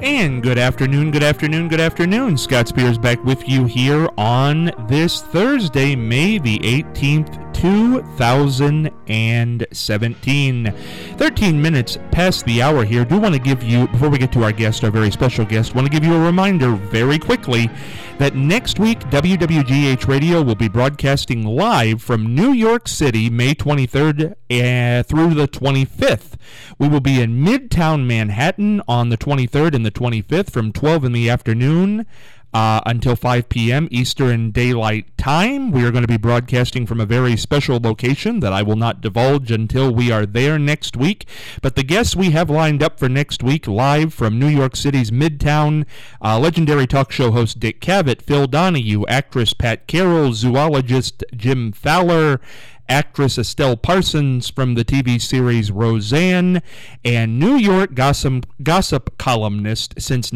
And good afternoon, good afternoon, good afternoon. Scott Spears back with you here on this Thursday, May the 18th, 2017. 13 minutes past the hour here. Do want to give you, before we get to our guest, our very special guest, want to give you a reminder very quickly that next week WWGH Radio will be broadcasting live from New York City, May 23rd through the 25th. We will be in Midtown Manhattan on the 23rd and the 25th from 12 in the afternoon until 5 p.m. Eastern Daylight Time. We are going to be broadcasting from a very special location that I will not divulge until we are there next week. But the guests we have lined up for next week, live from New York City's Midtown, legendary talk show host Dick Cavett, Phil Donahue, actress Pat Carroll, zoologist Jim Fowler, actress Estelle Parsons from the TV series Roseanne, and New York gossip columnist since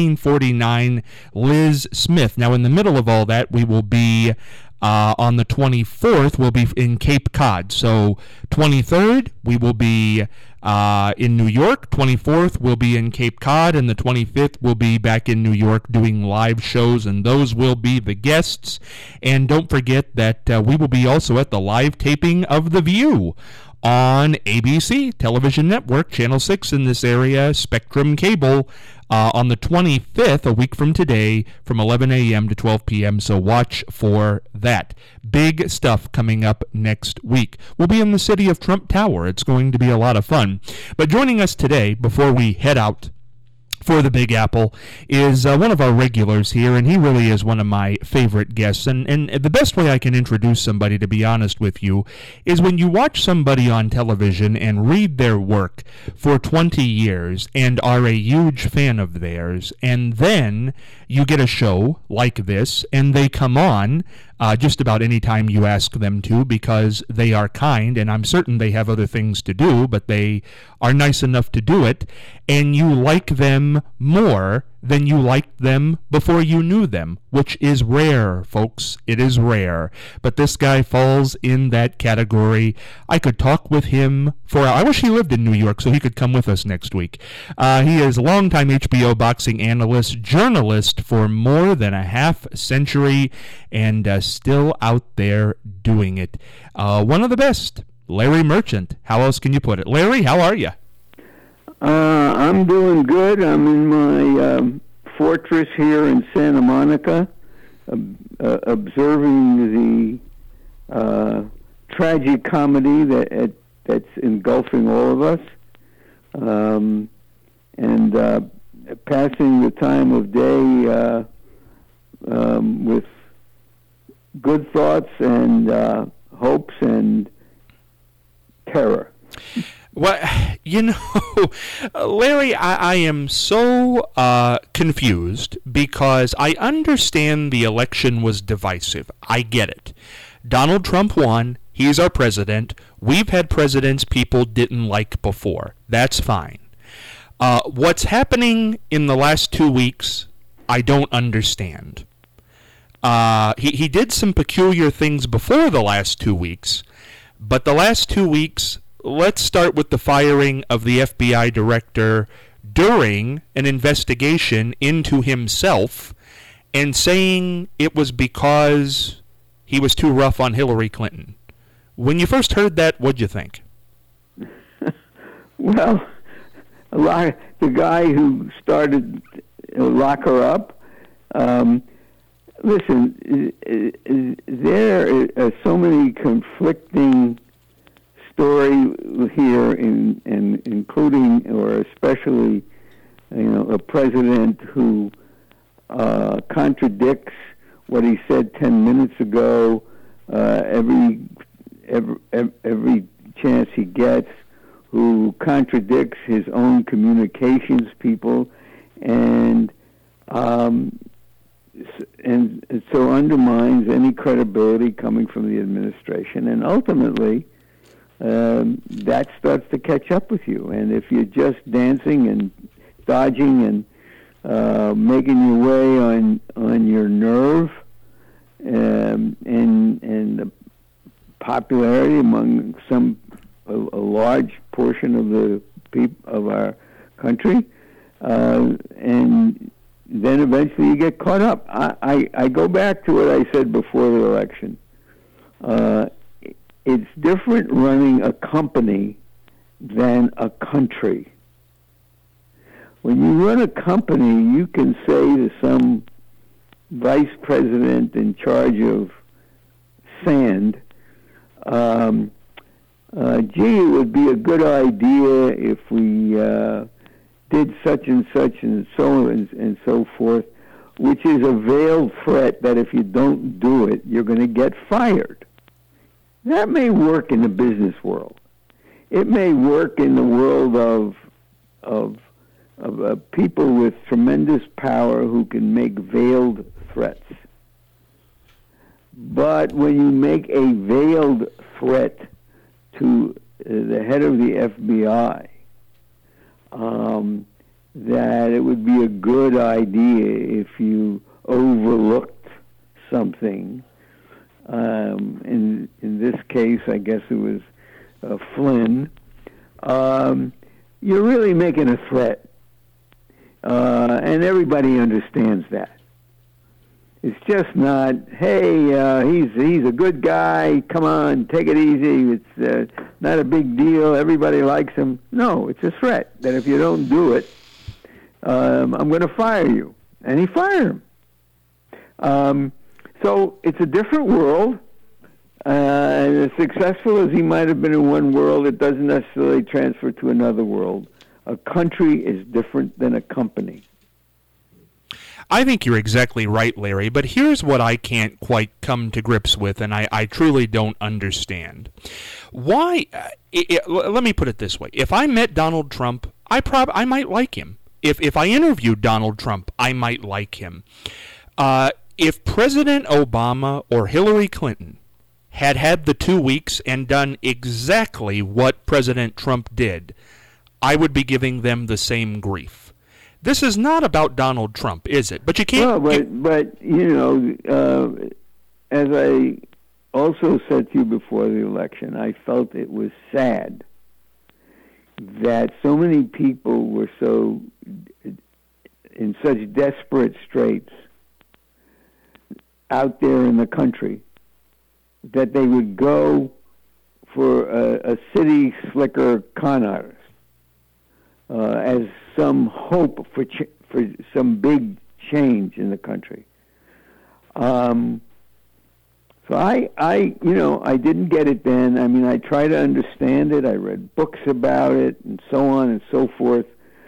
1949, Liz Smith. Now, in the middle of all that, we will be on the 24th, we'll be in Cape Cod. So 23rd, we will be in New York. 24th, we'll be in Cape Cod. And the 25th, we'll be back in New York doing live shows. And those will be the guests. And don't forget that we will be also at the live taping of The View on ABC Television Network, Channel 6 in this area, Spectrum Cable, on the 25th, a week from today, from 11 a.m. to 12 p.m., so watch for that. Big stuff coming up next week. We'll be in the city of Trump Tower. It's going to be a lot of fun. But joining us today, before we head out for the Big Apple, is one of our regulars here, and he really is one of my favorite guests. And the best way I can introduce somebody, to be honest with you, is when you watch somebody on television and read their work for 20 years and are a huge fan of theirs, and then you get a show like this, and they come on just about any time you ask them to, because they are kind, and I'm certain they have other things to do, but they are nice enough to do it, and you like them more than you liked them before you knew them, which is rare, folks. It is rare. But this guy falls in that category. I could talk with him for... I wish he lived in New York so he could come with us next week. He is a longtime HBO boxing analyst, journalist for more than a half century, and still out there doing it. One of the best, Larry Merchant. How else can you put it? Larry, how are you? I'm doing good. I'm in my fortress here in Santa Monica, observing the tragic comedy that's engulfing all of us, and passing the time of day with good thoughts and hopes and terror. Well, Larry, I am so confused because I understand the election was divisive. I get it. Donald Trump won. He's our president. We've had presidents people didn't like before. That's fine. What's happening in the last 2 weeks, I don't understand. He did some peculiar things before the last 2 weeks, but the last 2 weeks... Let's start with the firing of the FBI director during an investigation into himself and saying it was because he was too rough on Hillary Clinton. When you first heard that, what'd you think? Well, the guy who started lock her up, listen, there are so many conflicting story here, including or especially, a president who contradicts what he said 10 minutes ago every chance he gets, who contradicts his own communications people, and so undermines any credibility coming from the administration, and ultimately that starts to catch up with you. And if you're just dancing and dodging and making your way on your nerve and the popularity among a large portion of the people of our country, and then eventually you get caught up. I go back to what I said before the election. It's different running a company than a country. When you run a company, you can say to some vice president in charge of sand, gee, it would be a good idea if we did such and so and so forth, which is a veiled threat that if you don't do it, you're going to get fired. That may work in the business world. It may work in the world of people with tremendous power who can make veiled threats. But when you make a veiled threat to the head of the FBI, that it would be a good idea if you overlooked something. In this case, I guess it was Flynn. You're really making a threat, and everybody understands that. It's just not, hey, he's a good guy. Come on, take it easy. It's not a big deal. Everybody likes him. No, it's a threat that if you don't do it, I'm going to fire you. And he fired him. So it's a different world. And as successful as he might have been in one world, it doesn't necessarily transfer to another world. A country is different than a company. I think you're exactly right, Larry, but here's what I can't quite come to grips with, and I truly don't understand. Why? Let me put it this way. If I met Donald Trump, I might like him. If I interviewed Donald Trump, I might like him. If President Obama or Hillary Clinton had the 2 weeks and done exactly what President Trump did, I would be giving them the same grief. This is not about Donald Trump, is it? But you can't. Well, but you know, as I also said to you before the election, I felt it was sad that so many people were so in such desperate straits out there in the country that they would go for a city slicker con artist as some hope for some big change in the country. So I didn't get it then. I mean, I try to understand it. I read books about it and so on and so forth.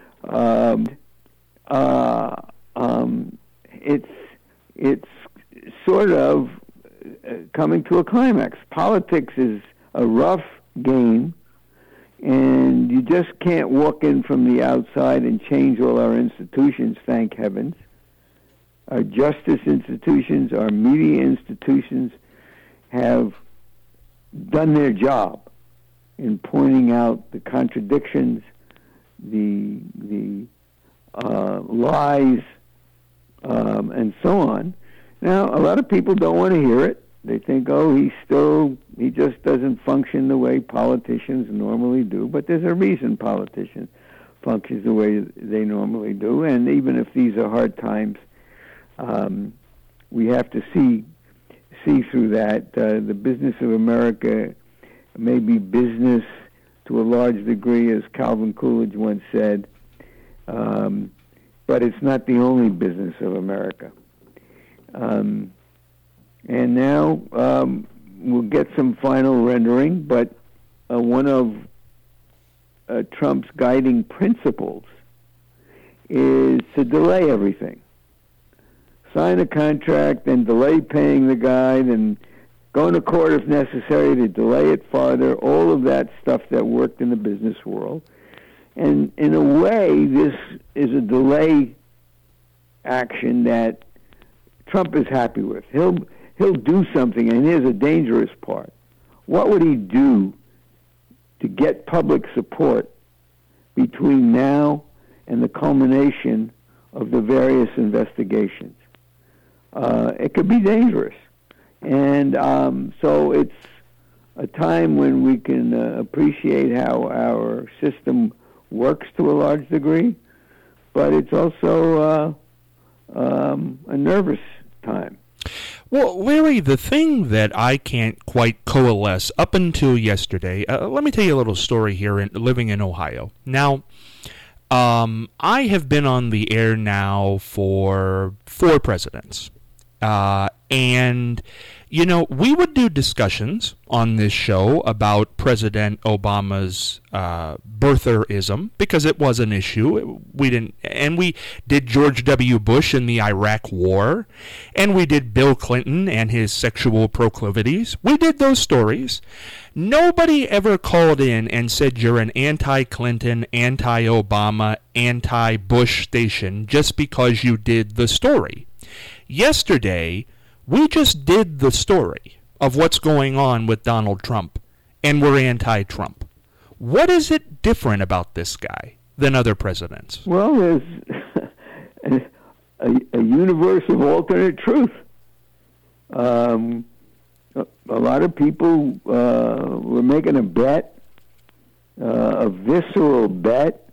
It's sort of coming to a climax. Politics is a rough game, and you just can't walk in from the outside and change all our institutions, thank heavens. Our justice institutions, our media institutions have done their job in pointing out the contradictions, the lies, and so on. Now, a lot of people don't want to hear it. They think, he just doesn't function the way politicians normally do. But there's a reason politicians function the way they normally do. And even if these are hard times, we have to see through that. The business of America may be business to a large degree, as Calvin Coolidge once said, but it's not the only business of America. And now we'll get some final rendering, but one of Trump's guiding principles is to delay everything. Sign a contract, then delay paying the guy, then go to court if necessary to delay it farther, all of that stuff that worked in the business world. And in a way, this is a delay action that Trump is happy with. He'll do something, and here's a dangerous part. What would he do to get public support between now and the culmination of the various investigations? It could be dangerous. And so it's a time when we can appreciate how our system works to a large degree. but it's also a nervous time. Well, Larry, the thing that I can't quite coalesce up until yesterday, let me tell you a little story here living in Ohio. Now, I have been on the air now for 4 presidents. And, you know, we would do discussions on this show about President Obama's birtherism because it was an issue. We did George W. Bush in the Iraq War, and we did Bill Clinton and his sexual proclivities. We did those stories. Nobody ever called in and said you're an anti-Clinton, anti-Obama, anti-Bush station just because you did the story. Yesterday, we just did the story of what's going on with Donald Trump, and we're anti-Trump. What is it different about this guy than other presidents? Well, there's a universe of alternate truth. A lot of people were making a bet, a visceral bet,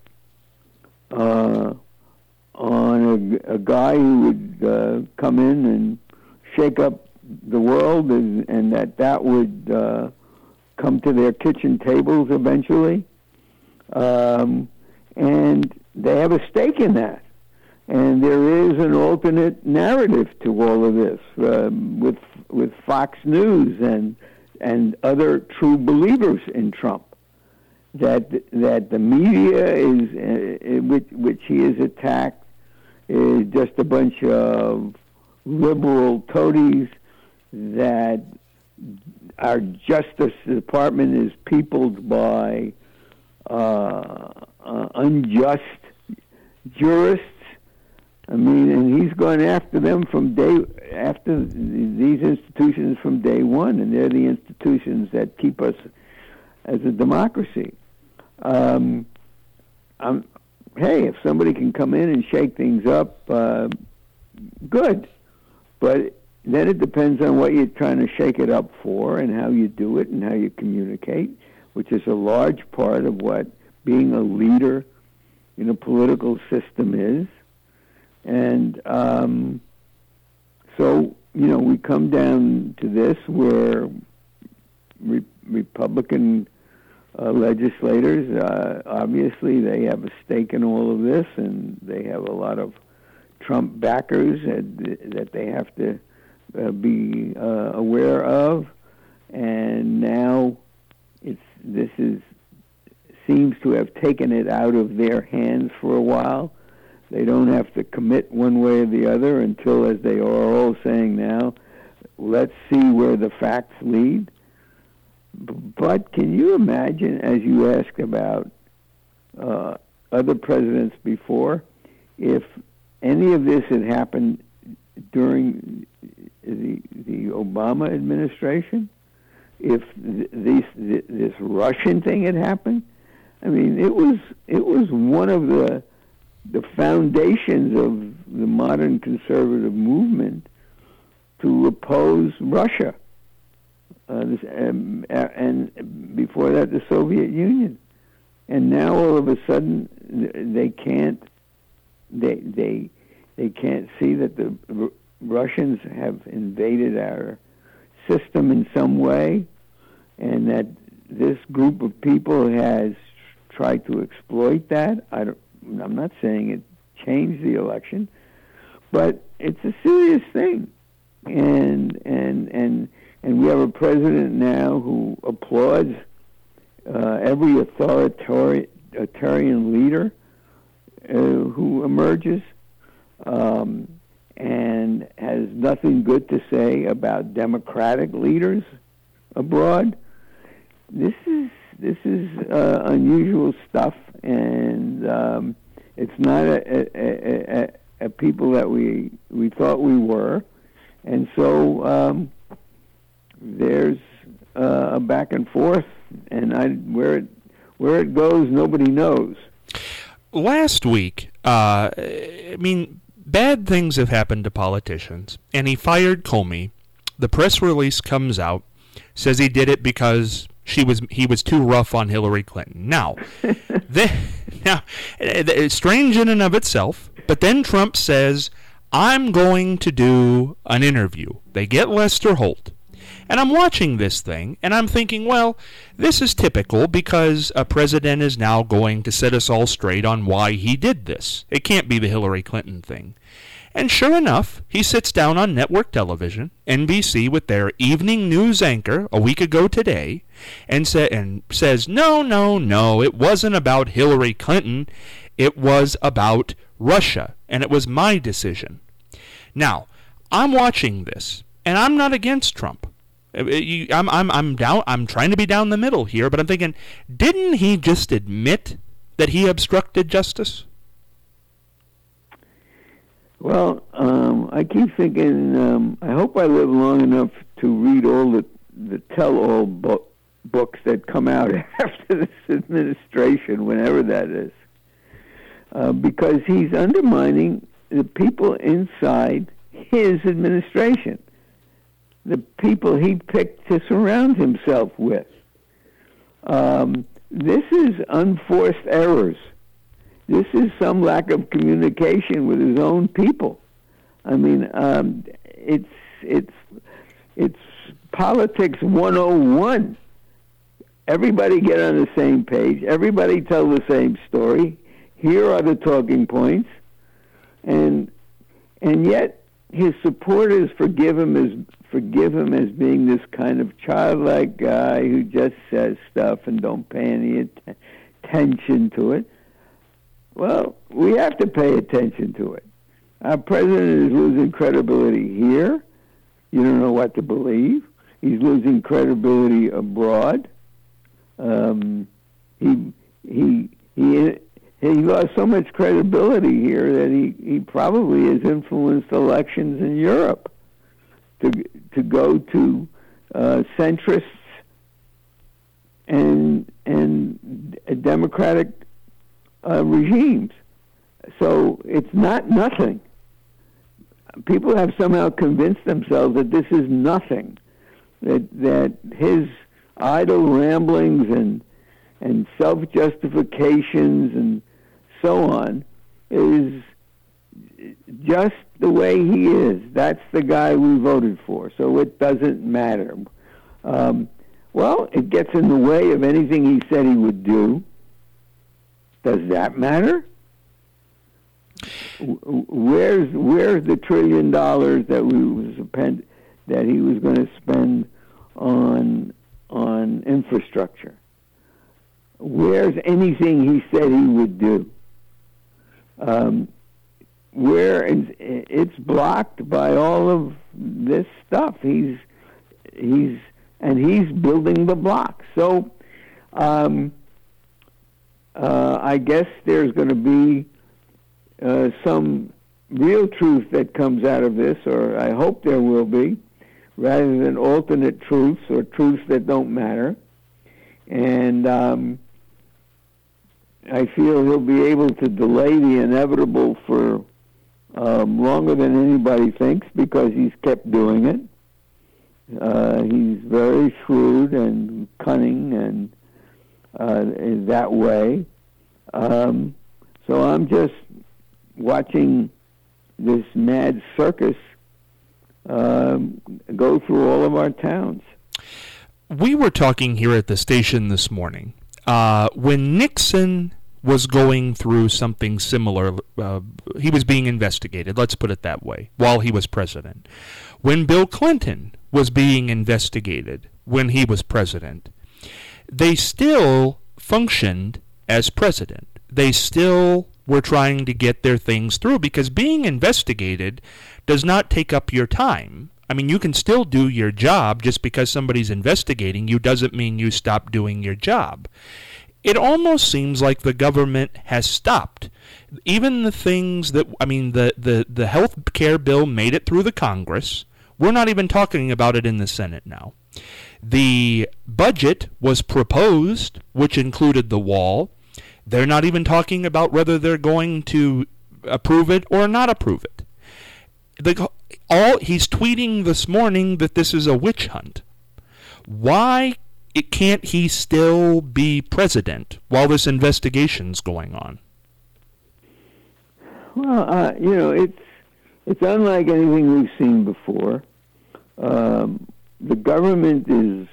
on a guy who would come in and shake up the world, and that would come to their kitchen tables eventually. And they have a stake in that. And there is an alternate narrative to all of this with Fox News and other true believers in Trump. That the media is which he has attacked is just a bunch of liberal toadies, that our Justice Department is peopled by unjust jurists. I mean, and he's gone after them after these institutions from day one, and they're the institutions that keep us as a democracy. Hey, if somebody can come in and shake things up, good. But then it depends on what you're trying to shake it up for and how you do it and how you communicate, which is a large part of what being a leader in a political system is. And so, you know, we come down to this where Republican legislators, obviously they have a stake in all of this, and they have a lot of Trump backers that they have to be aware of. And now seems to have taken it out of their hands for a while. They don't have to commit one way or the other until, as they are all saying now, let's see where the facts lead. But can you imagine, as you asked about other presidents before, if any of this had happened during the Obama administration? If this Russian thing had happened? I mean, it was one of the foundations of the modern conservative movement to oppose Russia, and before that the Soviet Union. And now all of a sudden they can't see that the Russians have invaded our system in some way, and that this group of people has tried to exploit that. I'm not saying it changed the election, but it's a serious thing, and we have a president now who applauds every authoritarian leader who emerges, and has nothing good to say about democratic leaders abroad. This is unusual stuff, and it's not a people that we thought we were, and so there's a back and forth, and where it goes, nobody knows. Last week, I mean, bad things have happened to politicians, and he fired Comey. The press release comes out, says he did it because he was too rough on Hillary Clinton. Now, it's strange in and of itself, but then Trump says, I'm going to do an interview. They get Lester Holt. And I'm watching this thing, and I'm thinking, well, this is typical because a president is now going to set us all straight on why he did this. It can't be the Hillary Clinton thing. And sure enough, he sits down on network television, NBC, with their evening news anchor a week ago today, and says, no, it wasn't about Hillary Clinton. It was about Russia, and it was my decision. Now, I'm watching this, and I'm not against Trump. I'm trying to be down the middle here, but I'm thinking, didn't he just admit that he obstructed justice? Well, I keep thinking, I hope I live long enough to read all the tell-all books that come out after this administration, whenever that is, because he's undermining the people inside his administration, the people he picked to surround himself with. This is unforced errors. This is some lack of communication with his own people. I mean, it's politics 101. Everybody get on the same page. Everybody tell the same story. Here are the talking points, and yet his supporters forgive him as being this kind of childlike guy who just says stuff and don't pay any attention to it. Well, we have to pay attention to it. Our president is losing credibility here. You don't know what to believe. He's losing credibility abroad. He lost so much credibility here that he probably has influenced elections in Europe to go to centrists and democratic regimes. So it's not nothing. People have somehow convinced themselves that this is nothing, that his idle ramblings and self-justifications and so on is just the way he is. That's the guy we voted for, so it doesn't matter. Well, it gets in the way of anything he said he would do. Does that matter? Where's the $1 trillion that he was going to spend on infrastructure? Where's anything he said he would do? Where it's blocked by all of this stuff. He's building the block. So I guess there's going to be some real truth that comes out of this, or I hope there will be, rather than alternate truths or truths that don't matter. And I feel he'll be able to delay the inevitable for longer than anybody thinks, because he's kept doing it. He's very shrewd and cunning and in that way. So I'm just watching this mad circus go through all of our towns. We were talking here at the station this morning. When Nixon was going through something similar, he was being investigated, let's put it that way, while he was president. When Bill Clinton was being investigated when he was president, they still functioned as president. They still were trying to get their things through, because being investigated does not take up your time. I mean, you can still do your job. Just because somebody's investigating you doesn't mean you stop doing your job. It almost seems like the government has stopped. Even the things that, I mean, the health care bill made it through the Congress. We're not even talking about it in the Senate now. The budget was proposed, which included the wall. They're not even talking about whether they're going to approve it or not approve it. He's tweeting this morning that this is a witch hunt. Why can't he still be president while this investigation's going on? Well, it's unlike anything we've seen before. The government is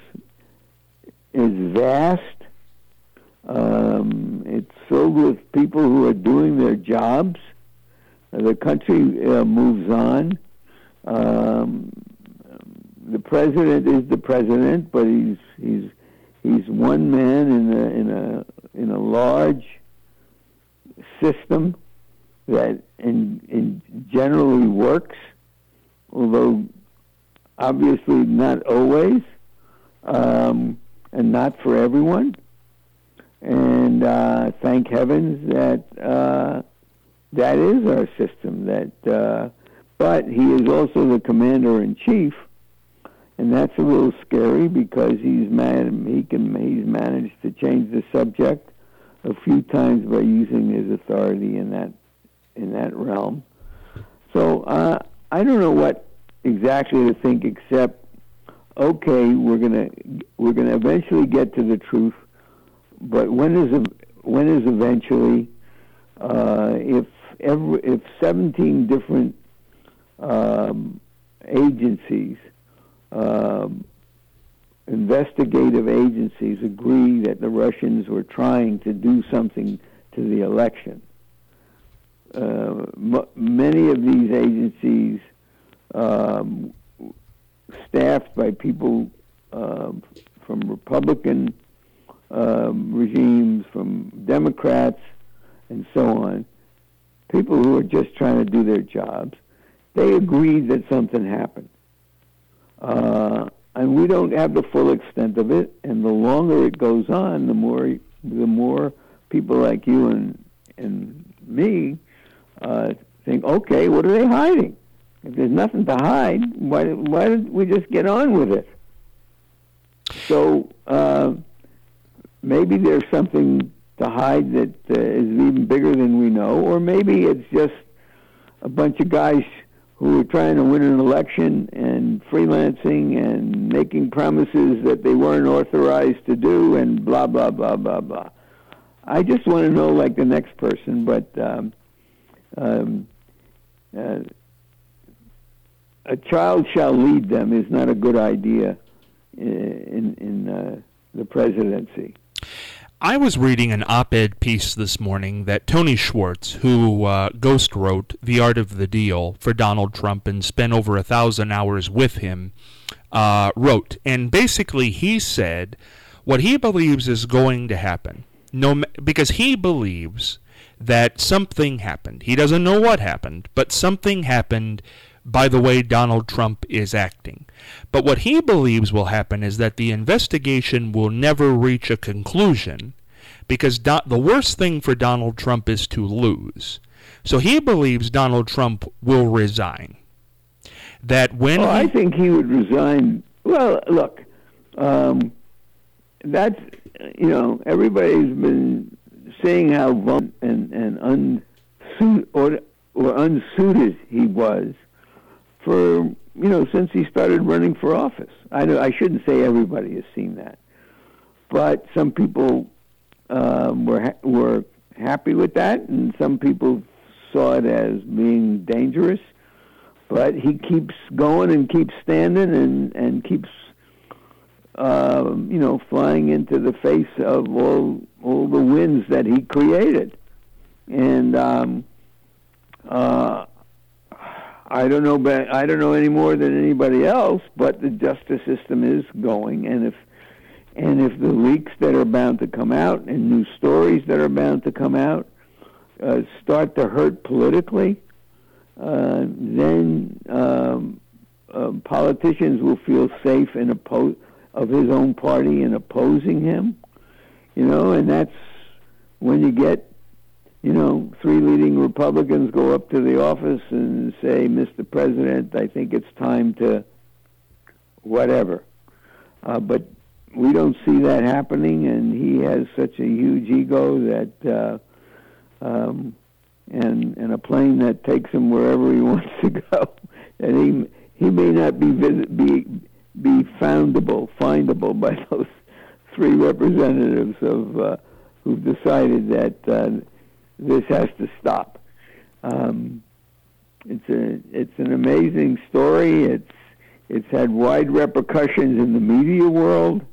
vast. It's filled with people who are doing their jobs. The country moves on. The president is the president, but he's one man in a large system that in generally works, although obviously not always, and not for everyone. And thank heavens that that is our system. But he is also the commander-in-chief, and that's a little scary because he's managed to change the subject a few times by using his authority in that realm. So I don't know what exactly to think, except okay, we're gonna eventually get to the truth, but when is eventually? If 17 different agencies, investigative agencies, agree that the Russians were trying to do something to the election. Many of these agencies, staffed by people from Republican regimes, from Democrats, and so on, people who are just trying to do their jobs, they agreed that something happened. And we don't have the full extent of it, and the longer it goes on, the more people like you and me think, okay, what are they hiding? If there's nothing to hide, why did we just get on with it? So maybe there's something to hide that is even bigger than we know, or maybe it's just a bunch of guys who are trying to win an election and freelancing and making promises that they weren't authorized to do and blah, blah, blah, blah, blah. I just want to know like the next person, but a child shall lead them is not a good idea in the presidency. I was reading an op-ed piece this morning that Tony Schwartz, who ghost wrote The Art of the Deal for Donald Trump and spent over 1,000 hours with him, wrote. And basically he said what he believes is going to happen, because he believes that something happened. He doesn't know what happened, but something happened by the way Donald Trump is acting. But what he believes will happen is that the investigation will never reach a conclusion, because the worst thing for Donald Trump is to lose. So he believes Donald Trump will resign. That when I think he would resign. Well, look, that's, everybody's been saying how vulnerable and unsuited he was for, since he started running for office. I shouldn't say everybody has seen that, but some people were happy with that, and some people saw it as being dangerous. But he keeps going and keeps standing and keeps, flying into the face of all the winds that he created. And I don't know any more than anybody else, but the justice system is going, and if the leaks that are bound to come out and new stories that are bound to come out start to hurt politically, then politicians will feel safe of his own party in opposing him, and that's when you get, 3 leading Republicans go up to the office and say, Mr. President, I think it's time to whatever. But we don't see that happening, and he has such a huge ego that, and a plane that takes him wherever he wants to go, and he may not be findable by three representatives of who've decided that this has to stop. It's an amazing story. It's had wide repercussions in the media world.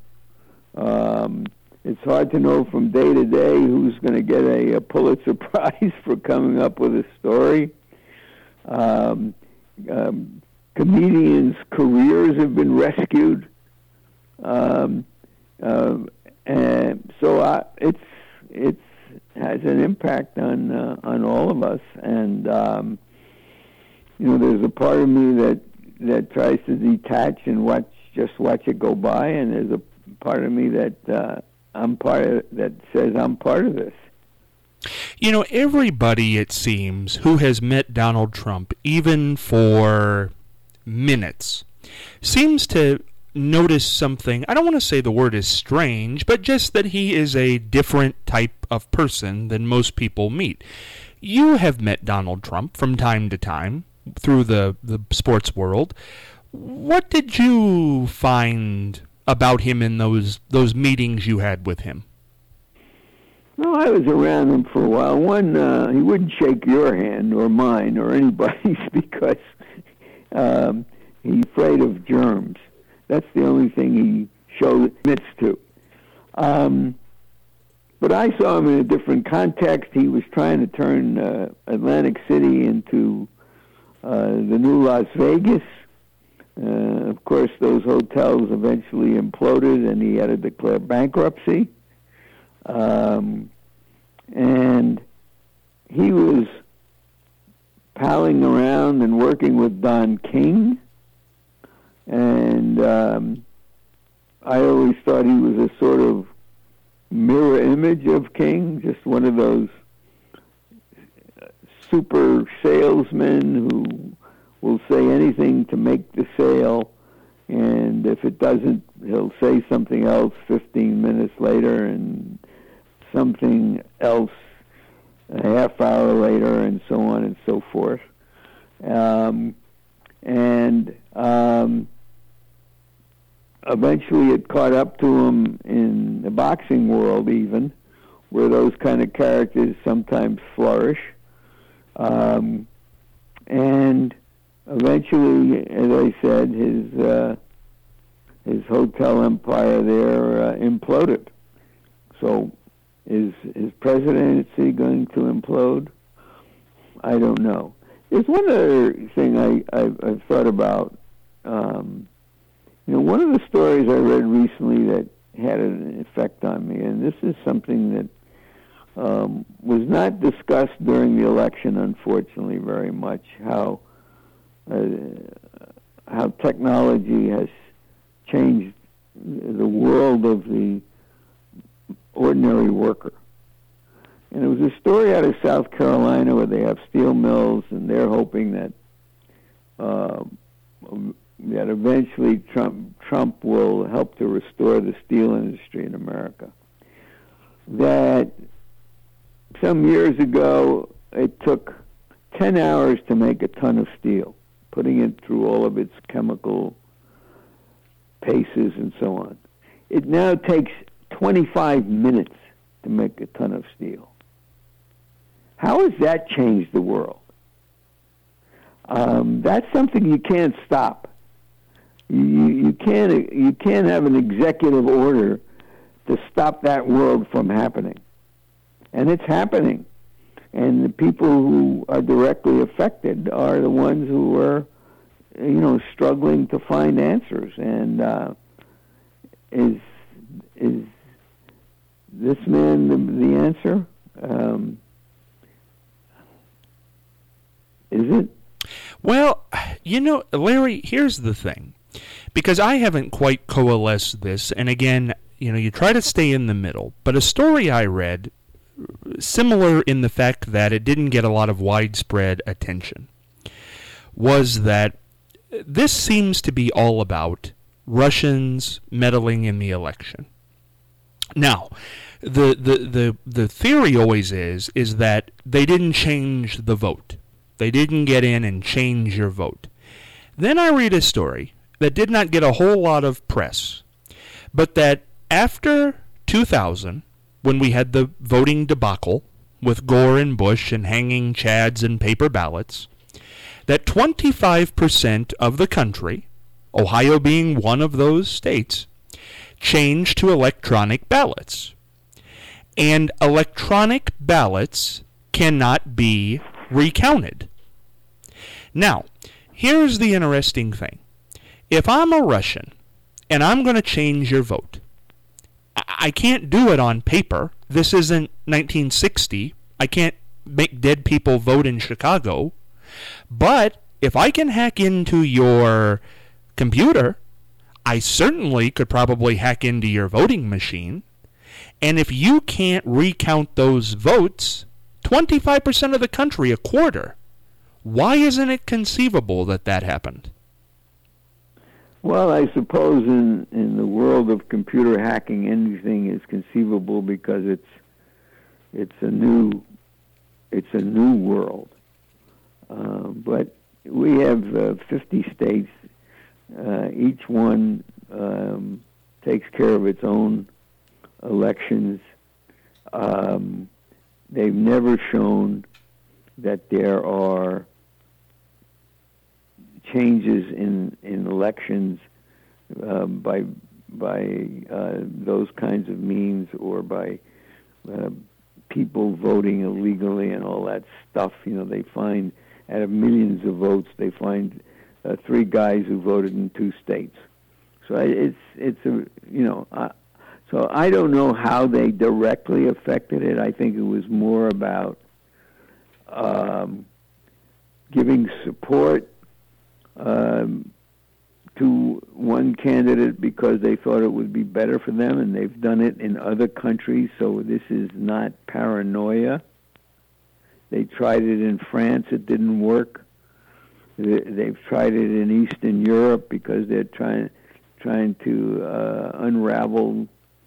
It's hard to know from day to day who's going to get a Pulitzer Prize for coming up with a story. Comedians' careers have been rescued. And so it has an impact on all of us. And there's a part of me that tries to detach and watch it go by, and there's a part of me that that says I'm part of this. Everybody, it seems, who has met Donald Trump, even for minutes, seems to notice something. I don't want to say the word is strange, but just that he is a different type of person than most people meet. You have met Donald Trump from time to time through the sports world. What did you find about him in those meetings you had with him? Well, I was around him for a while. One, he wouldn't shake your hand or mine or anybody's because he's afraid of germs. That's the only thing he admits to. But I saw him in a different context. He was trying to turn Atlantic City into the new Las Vegas. Of course, those hotels eventually imploded, and he had to declare bankruptcy. And he was palling around and working with Don King. And I always thought he was a sort of mirror image of King, just one of those super salesmen who will say anything to make the sale, and if it doesn't, he'll say something else 15 minutes later and something else a half hour later, and so on and so forth. Eventually it caught up to him in the boxing world even, where those kind of characters sometimes flourish. And eventually, as I said, his hotel empire there imploded. So is his presidency going to implode? I don't know. There's one other thing I've thought about. One of the stories I read recently that had an effect on me, and this is something that was not discussed during the election, unfortunately, very much, how technology has changed the world of the ordinary worker. And it was a story out of South Carolina where they have steel mills, and they're hoping that eventually Trump will help to restore the steel industry in America. That some years ago, it took 10 hours to make a ton of steel, putting it through all of its chemical paces and so on. It now takes 25 minutes to make a ton of steel. How has that changed the world? That's something you can't stop. You can't have an executive order to stop that world from happening. And it's happening. And the people who are directly affected are the ones who are, struggling to find answers. And is this man the answer? Is it? Well, Larry, here's the thing. Because I haven't quite coalesced this, and again, you try to stay in the middle, but a story I read, similar in the fact that it didn't get a lot of widespread attention, was that this seems to be all about Russians meddling in the election. Now, the theory always is that they didn't change the vote. They didn't get in and change your vote. Then I read a story that did not get a whole lot of press, but that after 2000, when we had the voting debacle with Gore and Bush and hanging chads and paper ballots, that 25% of the country, Ohio being one of those states, changed to electronic ballots. And electronic ballots cannot be recounted. Now, here's the interesting thing. If I'm a Russian and I'm going to change your vote, I can't do it on paper. This isn't 1960. I can't make dead people vote in Chicago. But if I can hack into your computer, I certainly could probably hack into your voting machine. And if you can't recount those votes, 25% of the country, a quarter, why isn't it conceivable that that happened? Well, I suppose in the world of computer hacking, anything is conceivable because it's a new world. But we have 50 states. Each one takes care of its own elections. They've never shown that there are changes in elections by those kinds of means, or by people voting illegally and all that stuff. They find out of millions of votes, they find 3 guys who voted in 2 states. So so I don't know how they directly affected it. I think it was more about giving support to one candidate because they thought it would be better for them, and they've done it in other countries, so this is not paranoia. They tried it in France, it didn't work. They've tried it in Eastern Europe because they're trying to unravel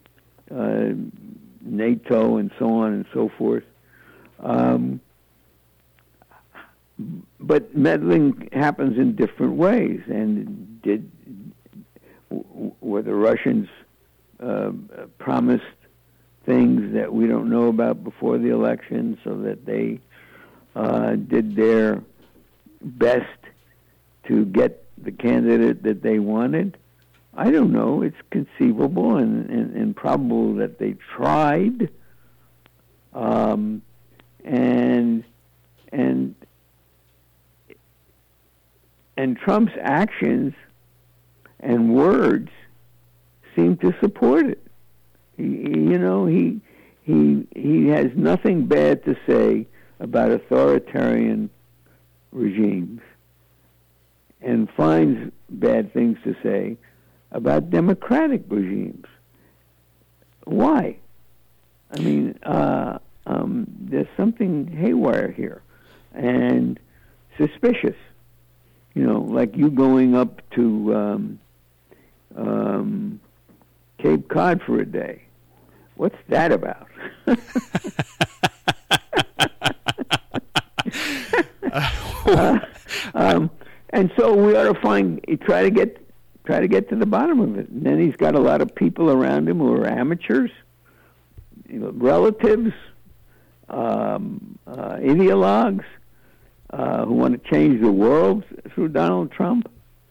NATO and so on and so forth. But meddling happens in different ways. And were the Russians promised things that we don't know about before the election, so that they did their best to get the candidate that they wanted? I don't know. It's conceivable and probable that they tried. And Trump's actions and words seem to support it. He has nothing bad to say about authoritarian regimes, and finds bad things to say about democratic regimes. Why? I mean, there's something haywire here and suspicious. Like you going up to Cape Cod for a day. What's that about? And so we ought to try to get to the bottom of it. And then he's got a lot of people around him who are amateurs, relatives, ideologues, who want to change the world through Donald Trump.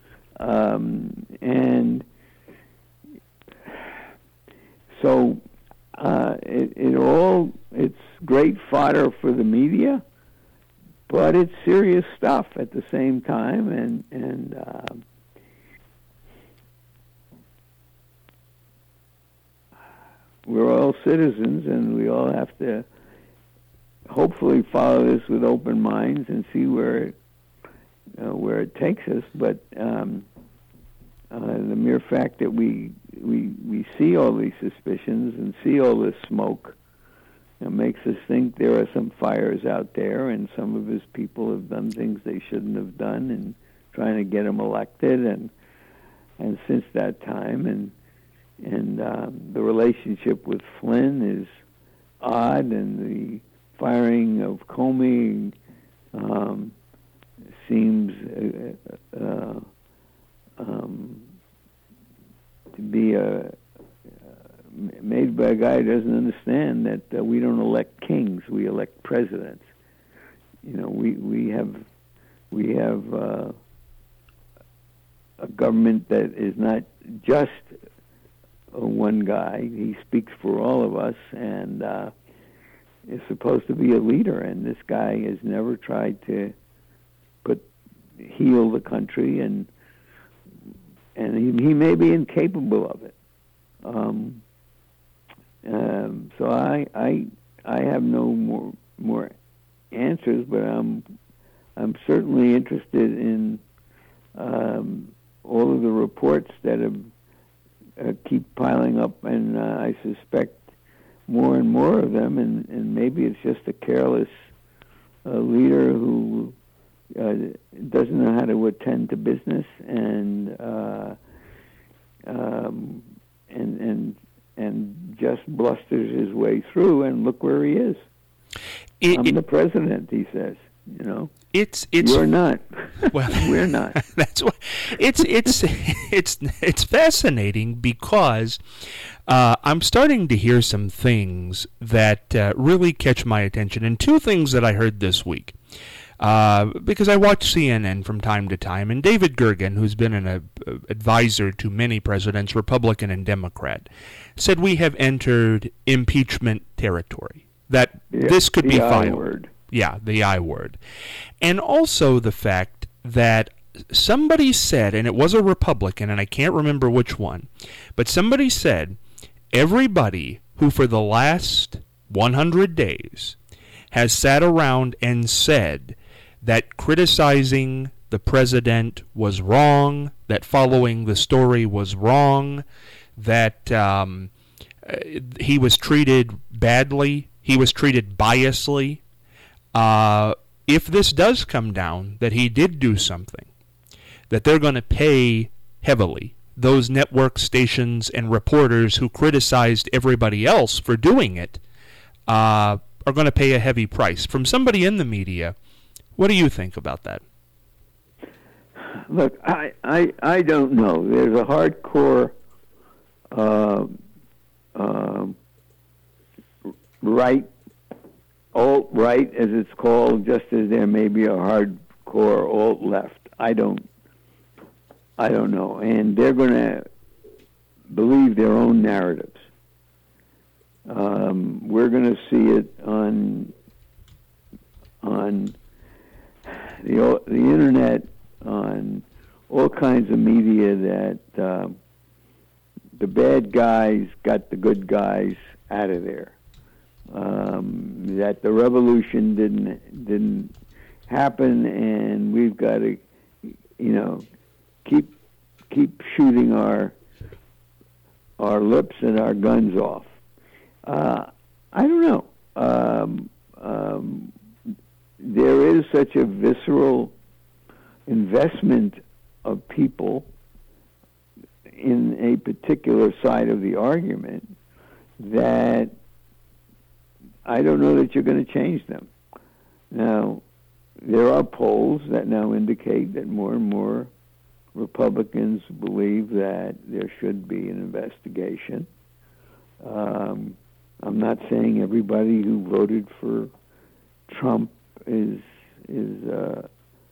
And so it's great fodder for the media, but it's serious stuff at the same time. And we're all citizens, and we all have to hopefully follow this with open minds and see where it takes us. But the mere fact that we see all these suspicions and see all this smoke, makes us think there are some fires out there, and some of his people have done things they shouldn't have done, and trying to get him elected. And since that time, and the relationship with Flynn is odd, and the firing of Comey seems to be raised by a guy who doesn't understand that we don't elect kings; we elect presidents. You know, we have a government that is not just one guy. He speaks for all of us, and is supposed to be a leader. And this guy has never tried to heal the country, and he may be incapable of it. So I have no more answers, but I'm certainly interested in all of the reports that keep piling up, and I suspect more and more of them, and maybe it's just a careless leader who doesn't know how to attend to business and just blusters his way through, and look where he is. I'm the president, he says. You know, it's you're not. Well, we're not. That's what it's fascinating because I'm starting to hear some things that really catch my attention, and two things that I heard this week. Because I watch CNN from time to time, and David Gergen, who's been an advisor to many presidents, Republican and Democrat, said we have entered impeachment territory, that this could be filed. I-word. Yeah, the I word. And also the fact that somebody said, and it was a Republican, and I can't remember which one, but somebody said everybody who for the last 100 days has sat around and said that criticizing the president was wrong, that following the story was wrong, that he was treated badly, he was treated biasly. If this does come down, that he did do something, that they're going to pay heavily. Those network stations and reporters who criticized everybody else for doing it are going to pay a heavy price. From somebody in the media, what do you think about that? Look, I don't know. There's a hardcore right, alt-right, as it's called, just as there may be a hardcore alt-left. I don't know. And they're going to believe their own narratives. We're going to see it on the internet, on all kinds of media, that the bad guys got the good guys out of there. That the revolution didn't happen, and we've got to, keep shooting our lips and our guns off. I don't know. There is such a visceral investment of people in a particular side of the argument that I don't know that you're going to change them. Now, there are polls that now indicate that more and more Republicans believe that there should be an investigation. I'm not saying everybody who voted for Trump is a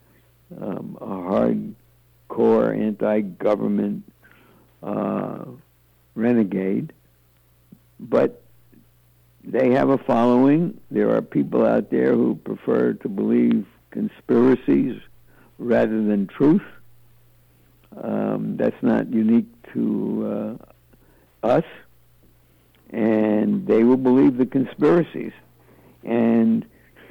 hardcore anti-government renegade, but they have a following. There are people out there who prefer to believe conspiracies rather than truth. That's not unique to us. And they will believe the conspiracies. And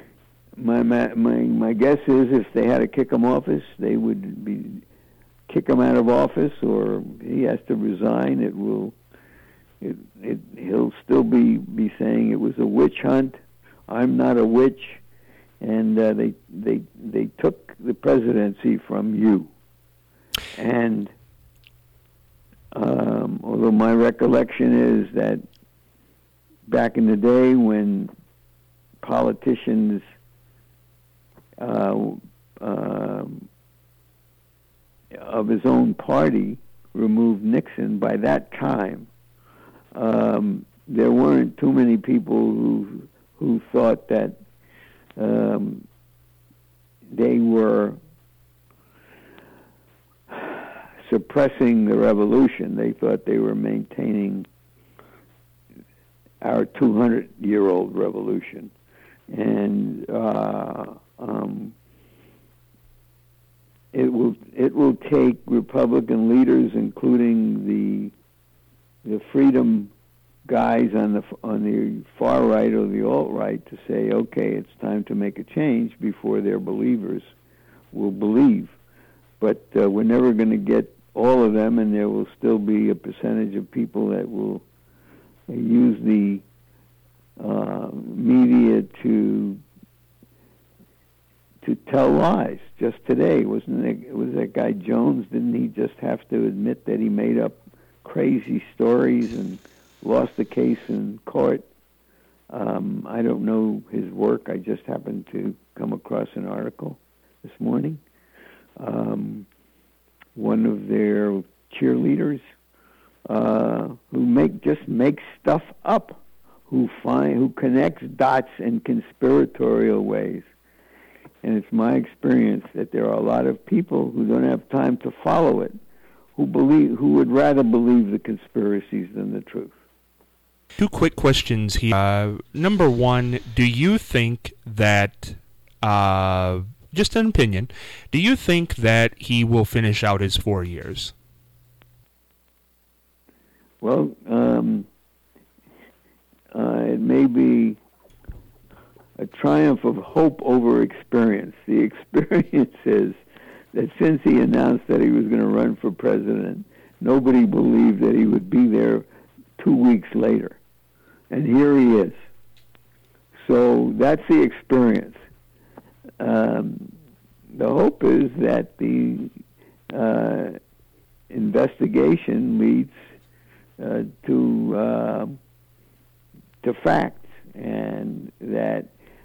my guess is if they had to kick him office, they would kick him out of office, or he has to resign. He'll still be saying it was a witch hunt. I'm not a witch, and they took the presidency from you. And although my recollection is that back in the day when politicians of his own party removed Nixon, by that time there weren't too many people who thought that they were suppressing the revolution. They thought they were maintaining our 200-year-old revolution. And it will take Republican leaders, including the freedom guys on the far right or the alt right, to say, okay, it's time to make a change before their believers will believe. But we're never going to get all of them, and there will still be a percentage of people that will use the media to tell lies. Just today, was that guy Jones? Didn't he just have to admit that he made up crazy stories and lost the case in court? I don't know his work. I just happened to come across an article this morning. One of their cheerleaders who makes stuff up, who connects dots in conspiratorial ways. And it's my experience that there are a lot of people who don't have time to follow it, who would rather believe the conspiracies than the truth. Two quick questions here. Number one, do you think that, just an opinion, do you think that he will finish out his 4 years? Well, it may be a triumph of hope over experience. The experience is that since he announced that he was going to run for president, nobody believed that he would be there 2 weeks later. And here he is. So that's the experience. The hope is that the investigation leads to facts, and that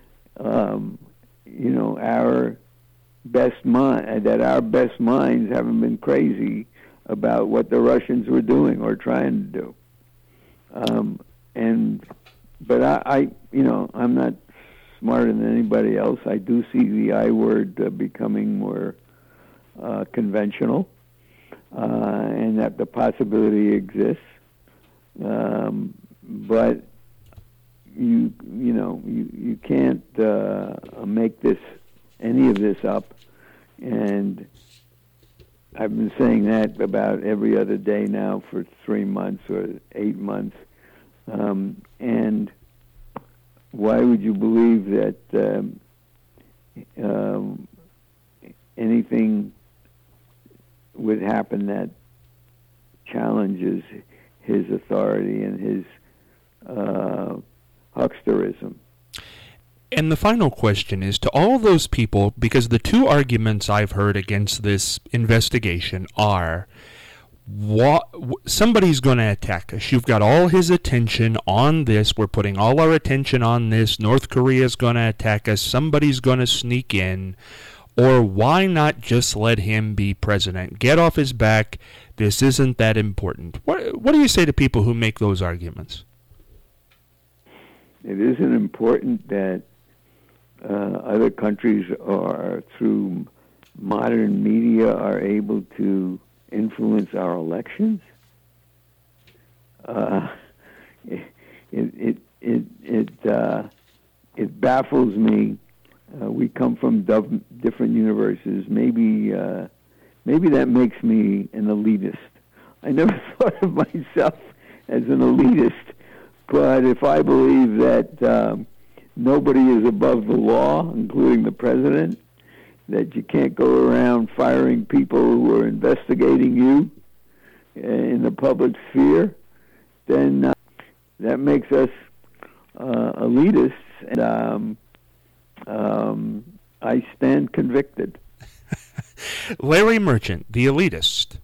our best minds haven't been crazy about what the Russians were doing or trying to do. But I'm not smarter than anybody else. I do see the I word becoming more conventional, and that the possibility exists. But you can't make any of this up. And I've been saying that about every other day now for 3 months or 8 months. And why would you believe that anything would happen that challenges his authority and his hucksterism? And the final question is to all those people, because the two arguments I've heard against this investigation are, somebody's going to attack us. You've got all his attention on this. We're putting all our attention on this. North Korea's going to attack us. Somebody's going to sneak in. Or why not just let him be president? Get off his back. This isn't that important. What do you say to people who make those arguments? It isn't important that other countries are, through modern media, are able to influence our elections. It baffles me. We come from different universes. Maybe that makes me an elitist. I never thought of myself as an elitist, but if I believe that nobody is above the law, including the president, that you can't go around firing people who are investigating you in the public sphere, then that makes us elitists, and I stand convicted. Larry Merchant, the elitist.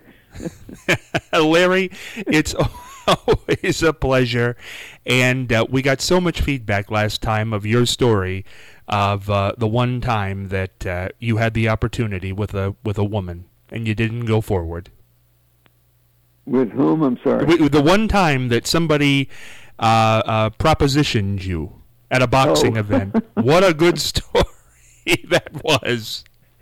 Larry, it's always a pleasure, and we got so much feedback last time of your story of the one time that you had the opportunity with a woman and you didn't go forward. With whom? I'm sorry. The one time that somebody propositioned you at a boxing event. What a good story that was.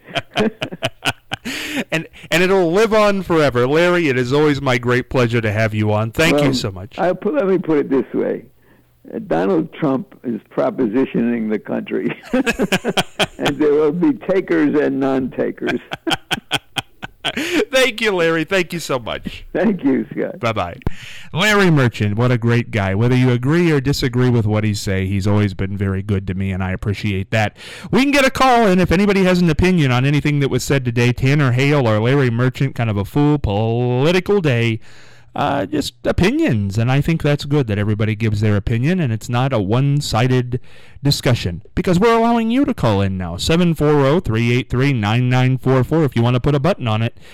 And it'll live on forever. Larry, it is always my great pleasure to have you on. Thank you so much. Let me put it this way. Donald Trump is propositioning the country. And there will be takers and non-takers. Thank you, Larry. Thank you so much. Thank you, Scott. Bye-bye. Larry Merchant, what a great guy. Whether you agree or disagree with what he say, he's always been very good to me, and I appreciate that. We can get a call in if anybody has an opinion on anything that was said today. Tanner Hale or Larry Merchant, kind of a full political day. Just opinions, and I think that's good that everybody gives their opinion, and it's not a one-sided discussion, because we're allowing you to call in now. 740-383-9944 if you want to put a button on it.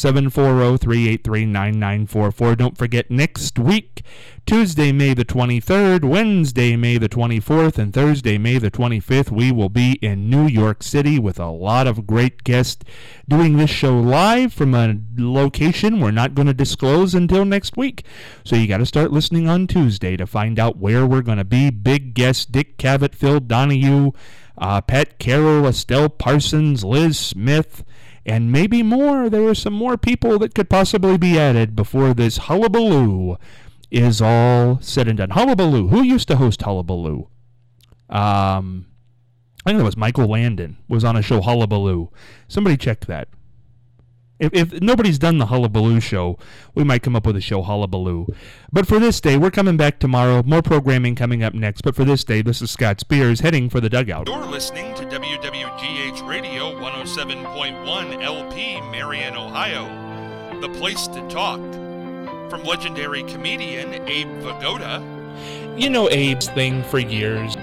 740-383-9944. Don't forget, next week, Tuesday, May the 23rd, Wednesday, May the 24th, and Thursday, May the 25th, we will be in New York City with a lot of great guests doing this show live from a location we're not going to disclose until next week. So you got to start listening on Tuesday to find out where we're going to be. Big guests: Dick Cavett, Phil Donahue, Pat Carroll, Estelle Parsons, Liz Smith, and maybe more. There are some more people that could possibly be added before this hullabaloo is all said and done. Hullabaloo. Who used to host Hullabaloo? I think it was Michael Landon was on a show, Hullabaloo. Somebody check that. If nobody's done the Hullabaloo show, we might come up with a show, Hullabaloo. But for this day, we're coming back tomorrow. More programming coming up next. But for this day, this is Scott Spears heading for the dugout. You're listening to WWGH Radio 107.1 LP, Marion, Ohio. The place to talk. From legendary comedian Abe Vigoda. You know Abe's thing for years.